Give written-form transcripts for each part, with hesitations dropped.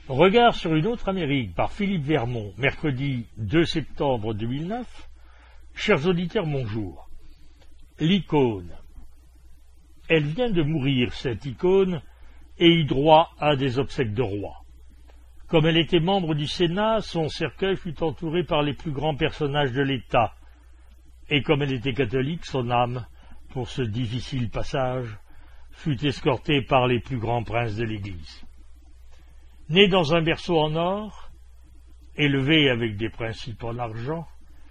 Regard sur une autre Amérique par Philippe Vermont, mercredi 2 septembre 2009. Chers auditeurs, bonjour. L'icône. Elle vient de mourir, cette icône, et eut droit à des obsèques de roi. Comme elle était membre du Sénat, son cercueil fut entouré par les plus grands personnages de l'État, et comme elle était catholique, son âme, pour ce difficile passage, fut escortée par les plus grands princes de l'Église. Né dans un berceau en or, élevé avec des principes en argent,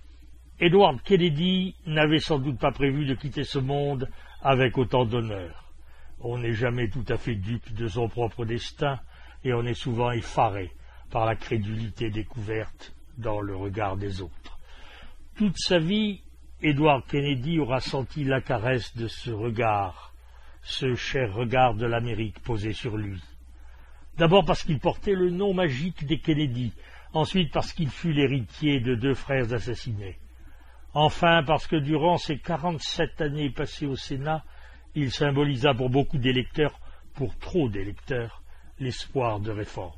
Edward Kennedy n'avait sans doute pas prévu de quitter ce monde avec autant d'honneur. On n'est jamais tout à fait dupe de son propre destin, et on est souvent effaré par la crédulité découverte dans le regard des autres. Toute sa vie, Edward Kennedy aura senti la caresse de ce regard, ce cher regard de l'Amérique posé sur lui. D'abord parce qu'il portait le nom magique des Kennedy, ensuite parce qu'il fut l'héritier de 2 frères assassinés. Enfin parce que durant ses 47 années passées au Sénat, il symbolisa pour beaucoup d'électeurs, pour trop d'électeurs, l'espoir de réforme.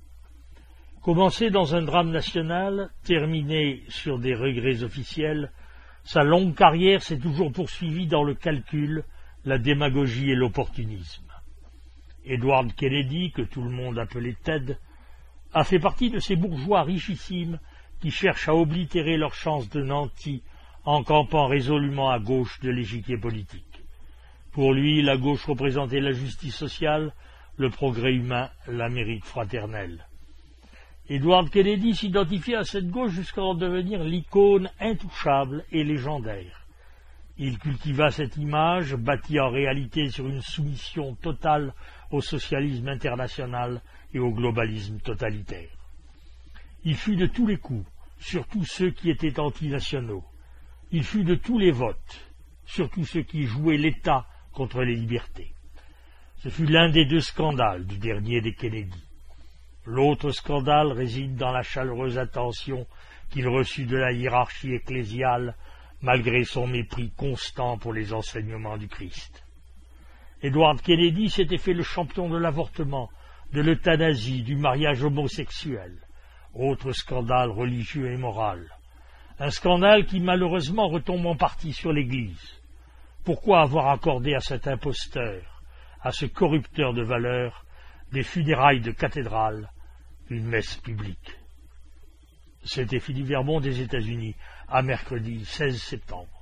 Commencé dans un drame national, terminé sur des regrets officiels, sa longue carrière s'est toujours poursuivie dans le calcul, la démagogie et l'opportunisme. Edward Kennedy, que tout le monde appelait Ted, a fait partie de ces bourgeois richissimes qui cherchent à oblitérer leurs chances de nantis en campant résolument à gauche de l'échiquier politique. Pour lui, la gauche représentait la justice sociale, le progrès humain, l'Amérique fraternelle. Edward Kennedy s'identifiait à cette gauche jusqu'à en devenir l'icône intouchable et légendaire. Il cultiva cette image, bâtie en réalité sur une soumission totale au socialisme international et au globalisme totalitaire. Il fut de tous les coups, surtout ceux qui étaient antinationaux. Il fut de tous les votes, surtout ceux qui jouaient l'État contre les libertés. Ce fut l'un des 2 scandales du dernier des Kennedy. L'autre scandale réside dans la chaleureuse attention qu'il reçut de la hiérarchie ecclésiale, malgré son mépris constant pour les enseignements du Christ. Edward Kennedy s'était fait le champion de l'avortement, de l'euthanasie, du mariage homosexuel. Autre scandale religieux et moral. Un scandale qui malheureusement retombe en partie sur l'Église. Pourquoi avoir accordé à cet imposteur, à ce corrupteur de valeurs, des funérailles de cathédrale, une messe publique? C'était Philippe Vermont des États-Unis, à mercredi 16 septembre.